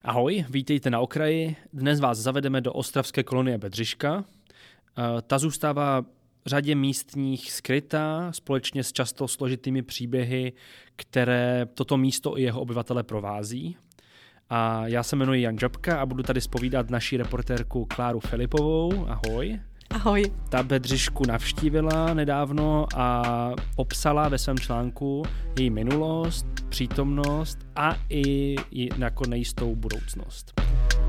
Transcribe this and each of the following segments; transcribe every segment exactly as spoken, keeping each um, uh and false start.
Ahoj, vítejte na okraji. Dnes vás zavedeme do ostravské kolonie Bedřiška. Ta zůstává řadě místních skrytá, společně s často složitými příběhy, které toto místo i jeho obyvatele provází. A já se jmenuji Jan Žabka a budu tady zpovídat naši reportérku Kláru Filipovou. Ahoj. Ahoj. Ta Bedřišku navštívila nedávno a popsala ve svém článku její minulost, přítomnost a i jako nejistou budoucnost.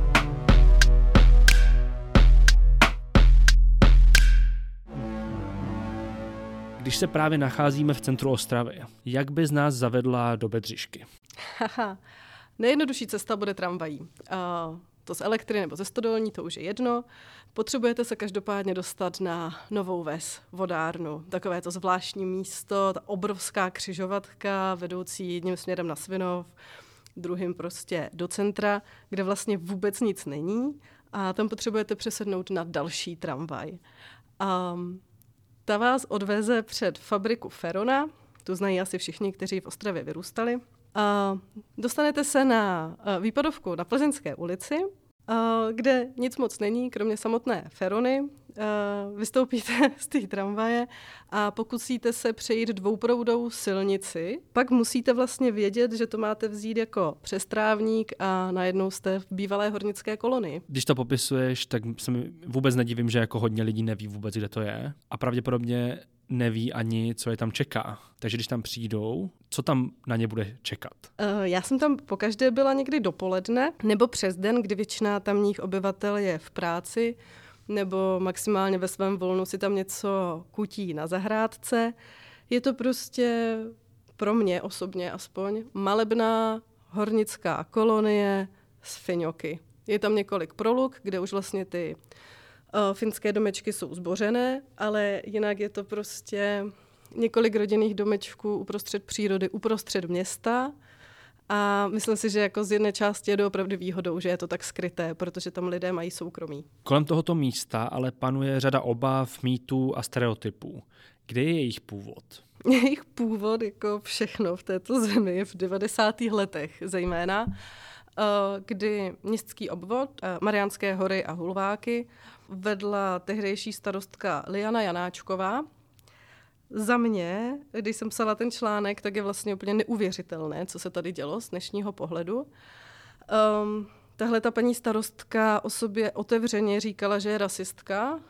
Když se právě nacházíme v centru Ostravy, jak bys nás zavedla do Bedřišky? Haha, nejjednodušší cesta bude tramvají. Uh, to z elektry nebo ze stodolní, to už je jedno. Potřebujete se každopádně dostat na Novou Ves, vodárnu. Takové to zvláštní místo, ta obrovská křižovatka vedoucí jedním směrem na Svinov, druhým prostě do centra, kde vlastně vůbec nic není a tam potřebujete přesednout na další tramvaj. Um, ta vás odveze před fabriku Ferona, tu znají asi všichni, kteří v Ostravě vyrůstali. Uh, dostanete se na uh, výpadovku na Plzeňské ulici, uh, kde nic moc není, kromě samotné Ferony. Uh, vystoupíte z té tramvaje a pokusíte se přejít dvouproudou silnici. Pak musíte vlastně vědět, že to máte vzít jako přestrávník a najednou jste v bývalé hornické kolonii. Když to popisuješ, tak se mi vůbec nedivím, že jako hodně lidí neví vůbec, kde to je. A pravděpodobně neví ani, co je tam čeká. Takže když tam přijdou, co tam na ně bude čekat? Uh, já jsem tam pokaždé byla někdy dopoledne nebo přes den, kdy většina tamních obyvatel je v práci nebo maximálně ve svém volnu si tam něco kutí na zahrádce. Je to prostě pro mě osobně aspoň malebná hornická kolonie s fiňoky. Je tam několik proluk, kde už vlastně ty uh, finské domečky jsou zbořené, ale jinak je to prostě několik rodinných domečků uprostřed přírody, uprostřed města. A myslím si, že jako z jedné části je to opravdu výhodou, že je to tak skryté, protože tam lidé mají soukromí. Kolem tohoto místa ale panuje řada obav, mýtů a stereotypů. Kde je jejich původ? Jejich původ, jako všechno v této zemi, je v devadesátých letech zejména, kdy městský obvod Mariánské hory a Hulváky vedla tehdejší starostka Liana Janáčková. Za mě, když jsem psala ten článek, tak je vlastně úplně neuvěřitelné, co se tady dělo z dnešního pohledu. Um, tahle ta paní starostka o sobě otevřeně říkala, že je rasistka.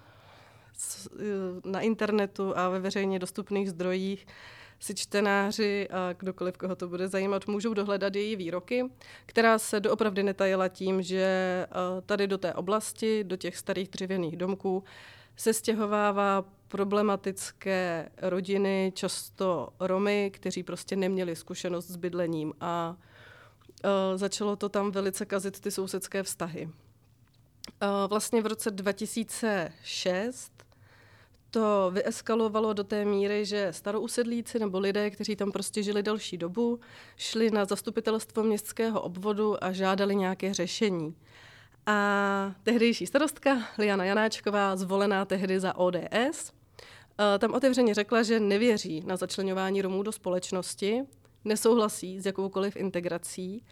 Na internetu a ve veřejně dostupných zdrojích si čtenáři a kdokoliv, koho to bude zajímat, můžou dohledat její výroky, která se doopravdy netajila tím, že tady do té oblasti, do těch starých dřevěných domků, se stěhovává problematické rodiny, často Romy, kteří prostě neměli zkušenost s bydlením a uh, začalo to tam velice kazit ty sousedské vztahy. Uh, vlastně v roce dva tisíce šest to vyeskalovalo do té míry, že starousedlíci nebo lidé, kteří tam prostě žili delší dobu, šli na zastupitelstvo městského obvodu a žádali nějaké řešení. A tehdejší starostka Liana Janáčková, zvolená tehdy za O D S, tam otevřeně řekla, že nevěří na začleňování Romů do společnosti, nesouhlasí s jakoukoliv integrací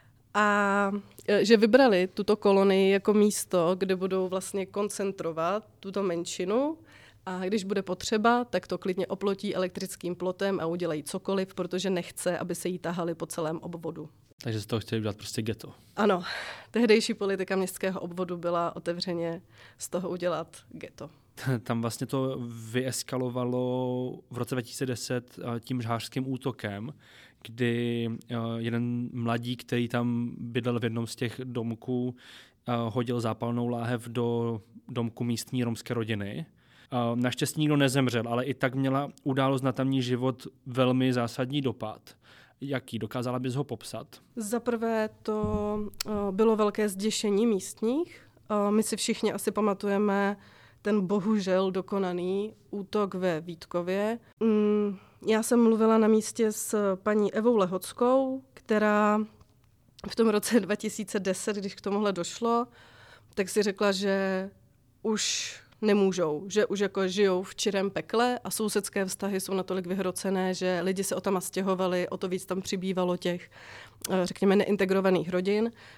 a že vybrali tuto kolonii jako místo, kde budou vlastně koncentrovat tuto menšinu a když bude potřeba, tak to klidně oplotí elektrickým plotem a udělají cokoliv, protože nechce, aby se jí tahali po celém obvodu. Takže z toho chtěli udělat prostě ghetto. Ano, tehdejší politika městského obvodu byla otevřeně z toho udělat ghetto. Tam vlastně to vyeskalovalo v roce dva tisíce deset tím žhářským útokem, kdy jeden mladík, který tam bydlel v jednom z těch domků, hodil zápalnou láhev do domku místní romské rodiny. Naštěstí nikdo nezemřel, ale i tak měla událost na tamní život velmi zásadní dopad. Jaký? Dokázala bys ho popsat? Za prvé to bylo velké zděšení místních. My si všichni asi pamatujeme ten bohužel dokonaný útok ve Vítkově. Já jsem mluvila na místě s paní Evou Lehockou, která v tom roce dva tisíce deset, když k tomuhle došlo, tak si řekla, že už nemůžou, že už jako žijou v čirém pekle a sousedské vztahy jsou natolik vyhrocené, že lidi se o tam stěhovali, o to víc tam přibývalo těch, řekněme, neintegrovaných rodin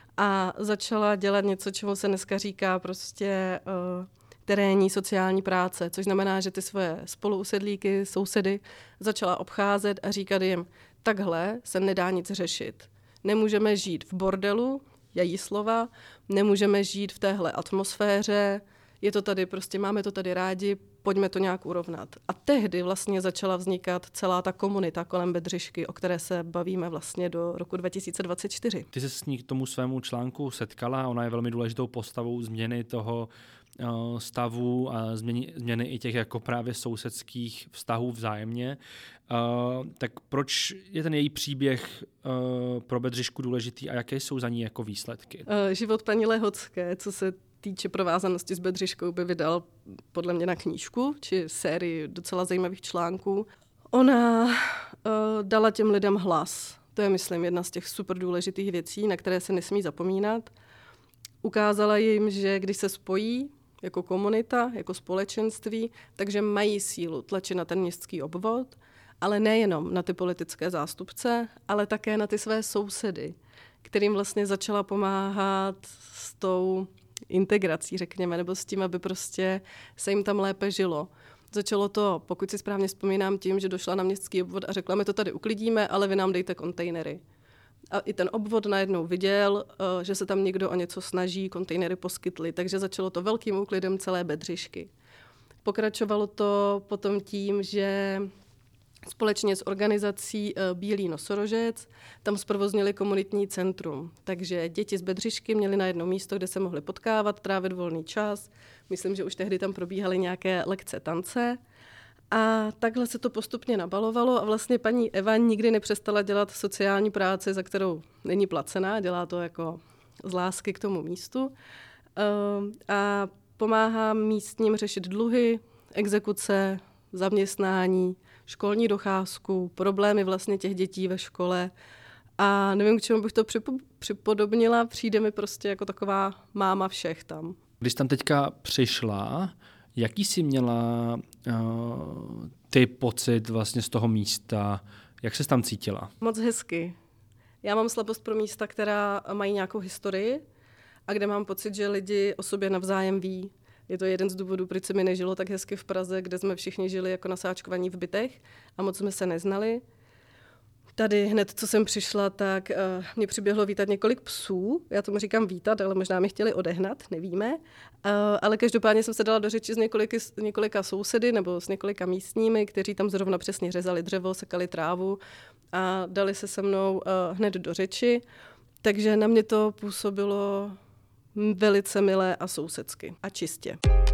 a začala dělat něco, čemu se dneska říká prostě uh, terénní sociální práce, což znamená, že ty svoje spoluusedlíky, sousedy začala obcházet a říkat jim, takhle se nedá nic řešit. Nemůžeme žít v bordelu, její slova, nemůžeme žít v téhle atmosféře, je to tady, prostě máme to tady rádi, pojďme to nějak urovnat. A tehdy vlastně začala vznikat celá ta komunita kolem Bedřišky, o které se bavíme vlastně do roku dva tisíce dvacet čtyři. Ty se s ní k tomu svému článku setkala, ona je velmi důležitou postavou změny toho uh, stavu a změny, změny i těch jako právě sousedských vztahů vzájemně. Uh, tak proč je ten její příběh uh, pro Bedřišku důležitý a jaké jsou za ní jako výsledky? Uh, život paní Lehocké, co se týče provázanosti s Bedřiškou, by vydal podle mě na knížku, či sérii docela zajímavých článků. Ona uh, dala těm lidem hlas. To je, myslím, jedna z těch super důležitých věcí, na které se nesmí zapomínat. Ukázala jim, že když se spojí jako komunita, jako společenství, takže mají sílu tlačit na ten městský obvod, ale nejenom na ty politické zástupce, ale také na ty své sousedy, kterým vlastně začala pomáhat s tou integrací, řekněme, nebo s tím, aby prostě se jim tam lépe žilo. Začalo to, pokud si správně vzpomínám, tím, že došla na městský obvod a řekla, my to tady uklidíme, ale vy nám dejte kontejnery. A i ten obvod najednou viděl, že se tam někdo o něco snaží, kontejnery poskytli, takže začalo to velkým úklidem celé Bedřišky. Pokračovalo to potom tím, že společně s organizací Bílý nosorožec tam zprovoznili komunitní centrum. Takže děti z Bedřišky měly na jedno místo, kde se mohly potkávat, trávit volný čas. Myslím, že už tehdy tam probíhaly nějaké lekce tance. A takhle se to postupně nabalovalo a vlastně paní Eva nikdy nepřestala dělat sociální práci, za kterou není placená, dělá to jako z lásky k tomu místu. A pomáhá místním řešit dluhy, exekuce, zaměstnání, školní docházku, problémy vlastně těch dětí ve škole. A nevím, k čemu bych to připo- připodobnila, přijde mi prostě jako taková máma všech tam. Když tam teďka přišla, jaký jsi měla uh, ty pocit vlastně z toho místa, jak ses tam cítila? Moc hezky. Já mám slabost pro místa, která mají nějakou historii a kde mám pocit, že lidi o sobě navzájem ví. Je to jeden z důvodů, proč se mi nežilo tak hezky v Praze, kde jsme všichni žili jako nasáčkovaní v bytech a moc jsme se neznali. Tady hned, co jsem přišla, tak uh, mě přiběhlo vítat několik psů. Já tomu říkám vítat, ale možná mě chtěli odehnat, nevíme. Uh, ale každopádně jsem se dala do řeči s několika, několika sousedy nebo s několika místními, kteří tam zrovna přesně řezali dřevo, sekali trávu a dali se se mnou uh, hned do řeči. Takže na mě to působilo velice milé a sousedsky a čistě.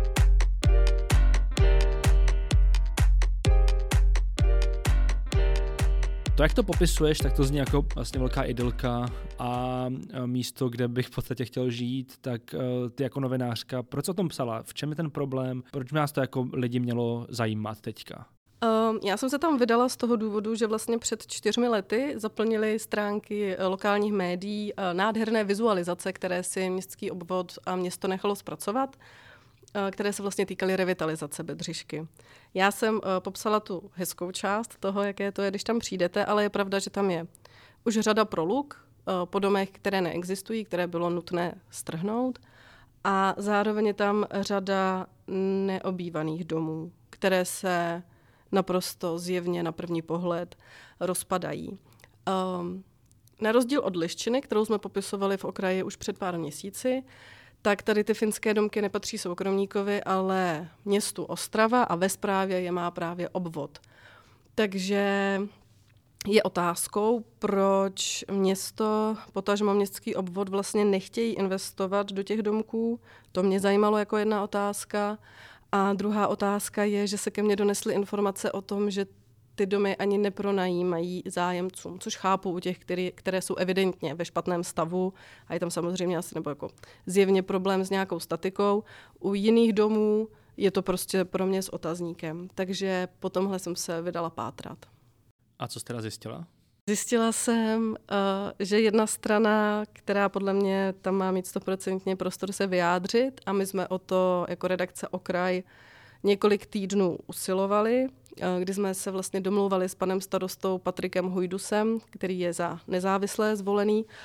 To, jak to popisuješ, tak to zní jako vlastně velká idylka a místo, kde bych v podstatě chtěl žít, tak ty jako novinářka, proč o tom psala? V čem je ten problém? Proč nás to jako lidi mělo zajímat teďka? Um, já jsem se tam vydala z toho důvodu, že vlastně před čtyřmi lety zaplnily stránky lokálních médií nádherné vizualizace, které si městský obvod a město nechalo zpracovat, které se vlastně týkaly revitalizace Bedřišky. Já jsem uh, popsala tu hezkou část toho, jaké to je, když tam přijdete, ale je pravda, že tam je už řada proluk uh, po domech, které neexistují, které bylo nutné strhnout a zároveň je tam řada neobývaných domů, které se naprosto zjevně na první pohled rozpadají. Um, na rozdíl od Liščiny, kterou jsme popisovali v okraji už před pár měsíci, tak tady ty finské domky nepatří soukromníkovi, ale městu Ostrava a ve správě je má právě obvod. Takže je otázkou, proč město, potažmo městský obvod vlastně nechtějí investovat do těch domků. To mě zajímalo jako jedna otázka. A druhá otázka je, že se ke mně donesly informace o tom, že ty domy ani nepronajímají zájemcům, což chápu u těch, který, které jsou evidentně ve špatném stavu a je tam samozřejmě asi nebo jako zjevně problém s nějakou statikou. U jiných domů je to prostě pro mě s otazníkem, takže po tomhle jsem se vydala pátrat. A co jste teda zjistila? Zjistila jsem, že jedna strana, která podle mě tam má mít stoprocentně prostor se vyjádřit a my jsme o to jako redakce Okraj několik týdnů usilovali, kdy jsme se vlastně domlouvali s panem starostou Patrikem Hujdusem, který je za nezávislé zvolený,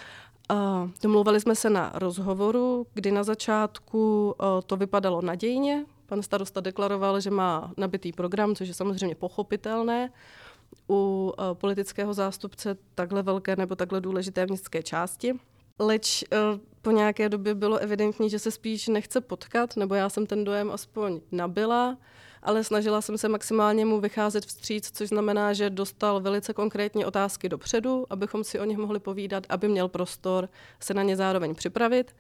Uh, domlouvali jsme se na rozhovoru, kdy na začátku uh, to vypadalo nadějně. Pan starosta deklaroval, že má nabitý program, což je samozřejmě pochopitelné u uh, politického zástupce takhle velké nebo takhle důležité městské části. Leč uh, po nějaké době bylo evidentní, že se spíš nechce potkat, nebo já jsem ten dojem aspoň nabyla, ale snažila jsem se maximálně mu vycházet vstříc, což znamená, že dostal velice konkrétní otázky dopředu, abychom si o nich mohli povídat, aby měl prostor se na ně zároveň připravit.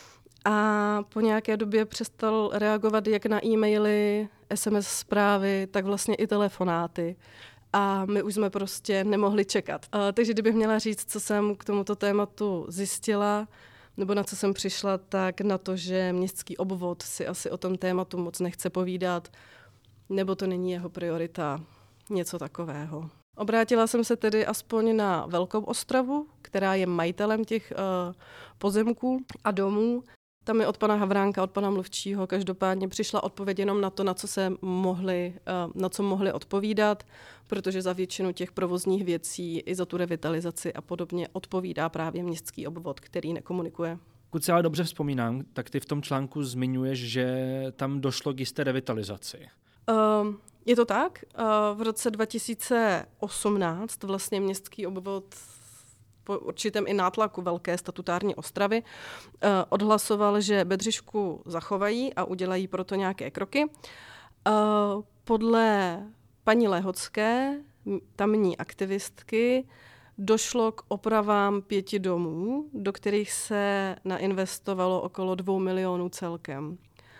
A po nějaké době přestal reagovat jak na e-maily, es em es zprávy, tak vlastně i telefonáty. A my už jsme prostě nemohli čekat. A, takže kdybych měla říct, co jsem k tomuto tématu zjistila, nebo na co jsem přišla, tak na to, že městský obvod si asi o tom tématu moc nechce povídat, nebo to není jeho priorita, něco takového. Obrátila jsem se tedy aspoň na Velkou Ostravu, která je majitelem těch uh, pozemků a domů. Tam mi od pana Havránka, od pana mluvčího, každopádně přišla odpověď jenom na to, na co se mohli, uh, na co mohli odpovídat, protože za většinu těch provozních věcí i za tu revitalizaci a podobně odpovídá právě městský obvod, který nekomunikuje. Pokud si ale dobře vzpomínám, tak ty v tom článku zmiňuješ, že tam došlo k jisté revitalizaci. Uh, je to tak. Uh, v roce dva tisíce osmnáct vlastně městský obvod po určitém i nátlaku Velké statutární Ostravy uh, odhlasoval, že Bedřišku zachovají a udělají proto nějaké kroky. Uh, podle paní Lehocké, tamní aktivistky, došlo k opravám pěti domů, do kterých se nainvestovalo okolo dvou milionů celkem.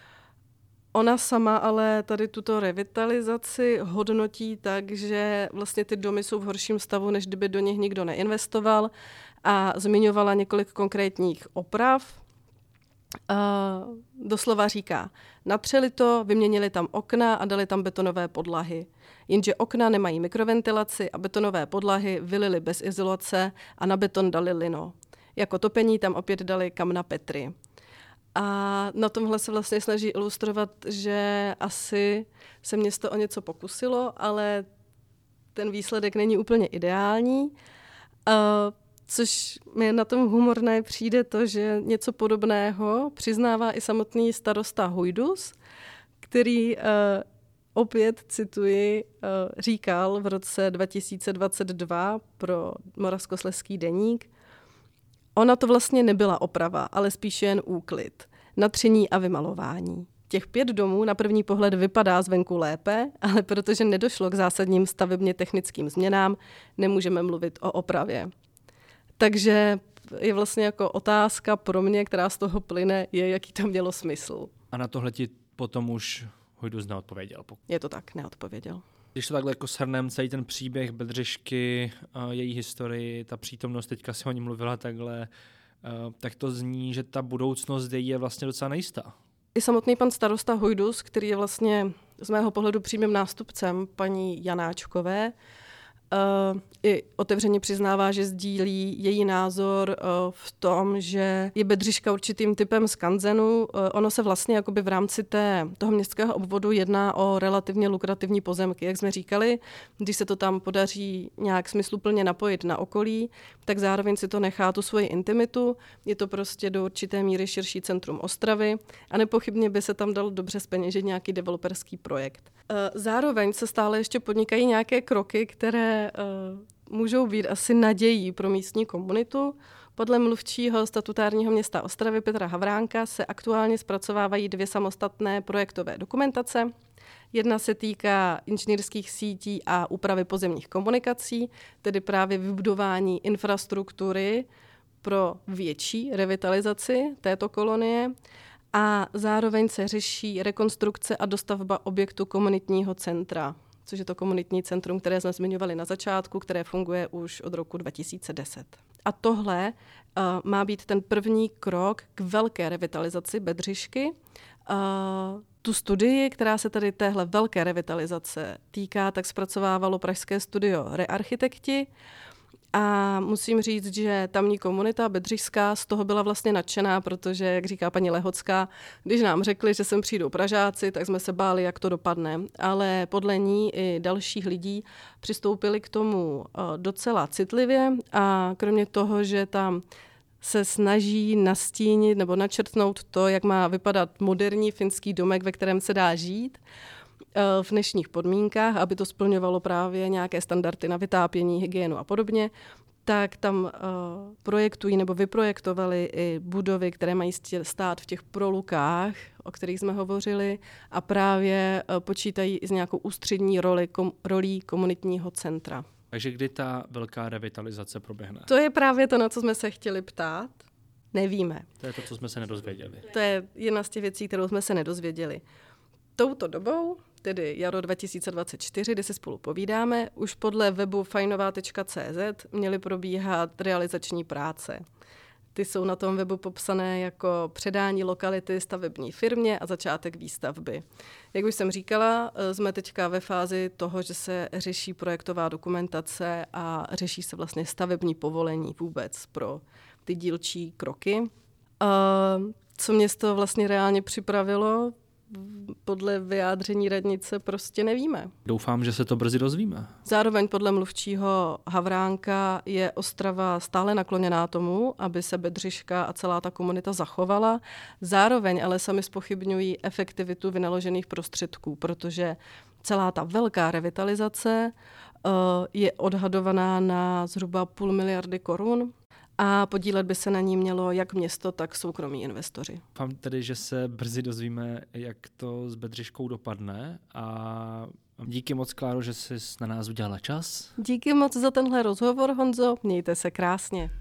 Ona sama ale tady tuto revitalizaci hodnotí tak, že vlastně ty domy jsou v horším stavu, než kdyby do nich nikdo neinvestoval, a zmiňovala několik konkrétních oprav. Uh, doslova říká, natřeli to, vyměnili tam okna a dali tam betonové podlahy. Jenže okna nemají mikroventilaci a betonové podlahy vylili bez izolace a na beton dali lino. Jako topení tam opět dali kamna Petry. A na tomhle se vlastně snaží ilustrovat, že asi se město o něco pokusilo, ale ten výsledek není úplně ideální. Uh, což mi na tom humorné přijde to, že něco podobného přiznává i samotný starosta Hujdus, který uh, opět, cituji, uh, říkal v roce dva tisíce dvacet dva pro Moravskoslezský deník: ona to vlastně nebyla oprava, ale spíše jen úklid, natření a vymalování. Těch pět domů na první pohled vypadá zvenku lépe, ale protože nedošlo k zásadním stavebně technickým změnám, nemůžeme mluvit o opravě. Takže je vlastně jako otázka pro mě, která z toho plyne, je, jaký to mělo smysl. A na tohle ti potom už Hujdus neodpověděl? Je to tak, neodpověděl. Když to takhle jako shrnem celý ten příběh Bedřišky, její historii, ta přítomnost, teďka si o ní mluvila takhle, tak to zní, že ta budoucnost její je vlastně docela nejistá. I samotný pan starosta Hujdus, který je vlastně z mého pohledu přímým nástupcem paní Janáčkové, Uh, i otevřeně přiznává, že sdílí její názor uh, v tom, že je Bedřiška určitým typem skanzenu. Uh, ono se vlastně jakoby v rámci té, toho městského obvodu jedná o relativně lukrativní pozemky. Jak jsme říkali, když se to tam podaří nějak smysluplně napojit na okolí, tak zároveň si to nechá tu svoji intimitu. Je to prostě do určité míry širší centrum Ostravy a nepochybně by se tam dal dobře zpeněžit nějaký developerský projekt. Uh, zároveň se stále ještě podnikají nějaké kroky, které Uh, můžou být asi nadějí pro místní komunitu. Podle mluvčího statutárního města Ostravy Petra Havránka se aktuálně zpracovávají dvě samostatné projektové dokumentace. Jedna se týká inženýrských sítí a úpravy pozemních komunikací, tedy právě vybudování infrastruktury pro větší revitalizaci této kolonie. A zároveň se řeší rekonstrukce a dostavba objektu komunitního centra, což je to komunitní centrum, které jsme zmiňovali na začátku, které funguje už od roku dva tisíce deset. A tohle uh, má být ten první krok k velké revitalizaci Bedřišky. Uh, tu studii, která se tady téhle velké revitalizace týká, tak zpracovávalo pražské studio Rearchitekti. A musím říct, že tamní komunita bedřišská z toho byla vlastně nadšená, protože, jak říká paní Lehocká, když nám řekli, že sem přijdou Pražáci, tak jsme se báli, jak to dopadne. Ale podle ní i dalších lidí přistoupili k tomu docela citlivě a kromě toho, že tam se snaží nastínit nebo načrtnout to, jak má vypadat moderní finský domek, ve kterém se dá žít v dnešních podmínkách, aby to splňovalo právě nějaké standardy na vytápění, hygienu a podobně, tak tam uh, projektují nebo vyprojektovali i budovy, které mají stát v těch prolukách, o kterých jsme hovořili, a právě uh, počítají i s nějakou ústřední roli, kom, rolí komunitního centra. Takže kdy ta velká revitalizace proběhne? To je právě to, na co jsme se chtěli ptát. Nevíme. To je to, co jsme se nedozvěděli. To je jedna z těch věcí, kterou jsme se nedozvěděli. Touto dobou, tedy jaro dva tisíce dvacet čtyři, kdy si spolu povídáme, už podle webu fajnová tečka cé zet měly probíhat realizační práce. Ty jsou na tom webu popsané jako předání lokality stavební firmě a začátek výstavby. Jak už jsem říkala, jsme teďka ve fázi toho, že se řeší projektová dokumentace a řeší se vlastně stavební povolení vůbec pro ty dílčí kroky. A co město vlastně reálně připravilo, podle vyjádření radnice prostě nevíme. Doufám, že se to brzy dozvíme. Zároveň podle mluvčího Havránka je Ostrava stále nakloněná tomu, aby se Bedřiška a celá ta komunita zachovala. Zároveň ale sami zpochybňují efektivitu vynaložených prostředků, protože celá ta velká revitalizace uh, je odhadovaná na zhruba půl miliardy korun. A podílet by se na ní mělo jak město, tak soukromí investoři. Doufám tedy, že se brzy dozvíme, jak to s Bedřiškou dopadne, a díky moc, Kláro, že jsi na nás udělala čas. Díky moc za tenhle rozhovor, Honzo, mějte se krásně.